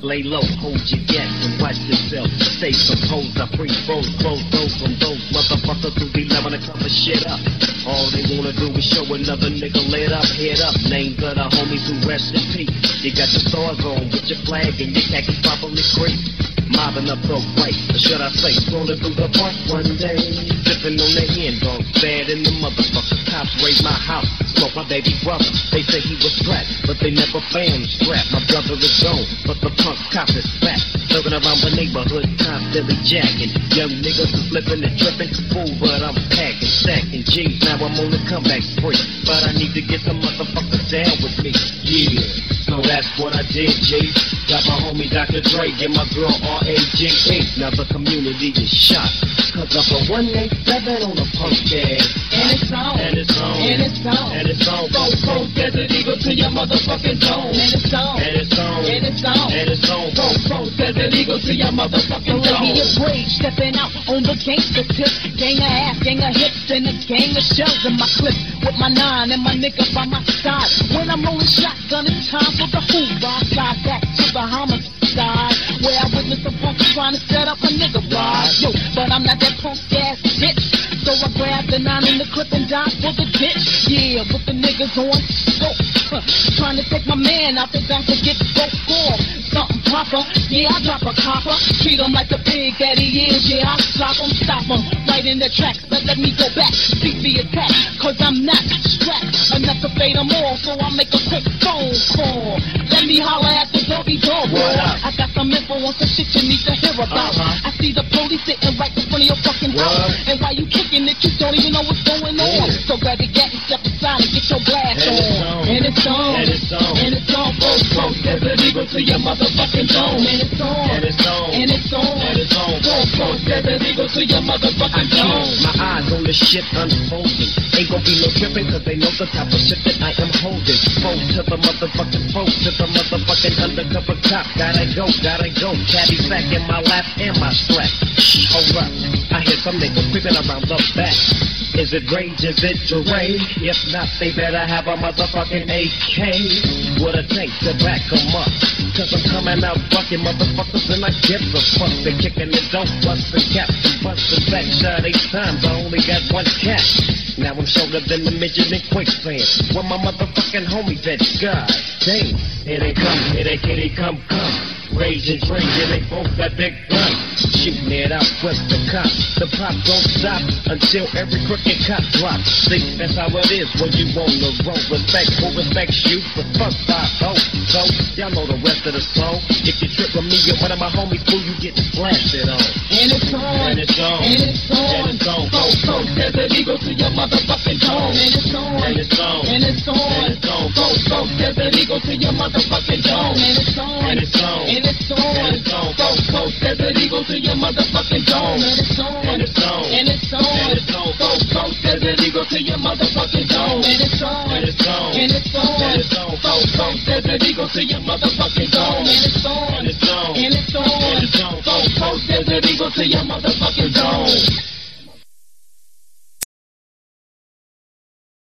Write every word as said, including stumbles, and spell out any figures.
Lay low, hold your gas and watch yourself. Stay composed, I free froze, close those from those motherfuckers who be loving to cover shit up. All they wanna do is show another nigga lit up, head up. Names of the homies who rest in peace. You got your stars on with your flag and your khakis properly creased. Mobbing up the right, or should I say, rolling through the park one day. Sipping on the end, dog, bad in the motherfucker. Cops raid my house, smoke my baby brother. They say he was strapped, but they never found strapped. My brother is gone, but the punk cop is back. Looking around the neighborhood, constantly jacking. Young niggas is flipping and tripping. Fool, but I'm packing, stacking G's. Now I'm on the comeback spree, but I need to get some motherfuckers down with me. Yeah, so that's what I did, G. Got my homie Doctor Dre and my girl R A G E. Now the community is shot, cause of a one eighty-seven on a punk ass. And it's on, and it's on, and it's on, and it's on. Go, go, Desert Eagle to your motherfucking zone. And it's on, and it's on, and it's on, and it's on. Go, go, Desert Eagle to your motherfucking zone. Lady of rage, stepping out on the gangster tip. Gang of ass, gang of hips, and a gang of shells in my clip. With my nine and my nigga by my side. When I'm rolling shotgun, it's time for the Hoover. I slide back to the homicide, where I witnessed a punk trying to set up a nigga ride. Yo, but I'm not that punk ass bitch. So I grabbed the nine in the clip and died for the ditch. Yeah, with the niggas on scope. Huh. Trying to take my man out the back to get broke off. Something proper, yeah, I drop a copper. Treat him like the pig that he is, yeah, I stop him, stop him. Right in the tracks, but let me go back. Beat the attack, cause I'm not strapped enough to fade them all, so I make a quick phone call. Let me holler at the doggy dog, boy. I got some info on some shit you need to hear about. Uh-huh. I see the police sitting right in front of your fucking house. And while you kicking it, you don't even know what's going on. Yeah. So grab your gat and step aside and get your blast And on. it's on. And it's on. And it's on. And it's on. Folks, folks, Desert Eagle to your motherfucking zone. And it's on. And it's on. And it's on. And it's on. Folks, folks, Desert Eagle to your motherfucking zone. My eyes on the shit unfolding. Ain't gon' be no tripping, cause they know the type of shit that I am holding. Foe to the motherfucking foe, to the motherfucking undercover cop. Gotta go, gotta go. Caddy sack in my lap and my strap. Shh, hold up. I hear some niggas creeping around the back. Is it rage? Is it terrain? If not, they better have a motherfucking A K with a tank to back 'em up. Cause I'm coming out fucking motherfuckers and I give a fuck. They kicking it, don't bust and cap and bustin' back shot eight times. I only got one cat. Now I'm shoulder than the midget in quicksand. Where my motherfucking homies at? God damn. Here they come, here they kitty come, come. Rage and rage, and they both got big guns. Shooting it out with the cops. The pop don't stop until every crooked cop drops. See, that's how it is when you on the road. Respect who respects you, but fuck five oh. So, y'all know the rest of the song. If you trip with me or one of my homies, fool, you get blasted on. And it's on. And it's on. And it's on. And it's on. Folks, folks, Desert Eagle to your motherfucking zone. And it's on. And it's on. And it's on. And it's on. Folks, folks, Desert Eagle to your motherfucking zone. And it's on. And it's on. And it's on. And it's on. Folks, folks, Desert Eagle to your motherfucking zone. And it's on. And it's on. And it's on. And it's on. Folks, folks, Desert Eagle to your motherfucking zone. And it's on. And it's on. And it's on. And it's on. Folks, folks, Desert Eagle to your motherfucking zone. And it's on. And it's on. And it's on. And it's on. Folks, folks, Desert Eagle to your motherfucking zone.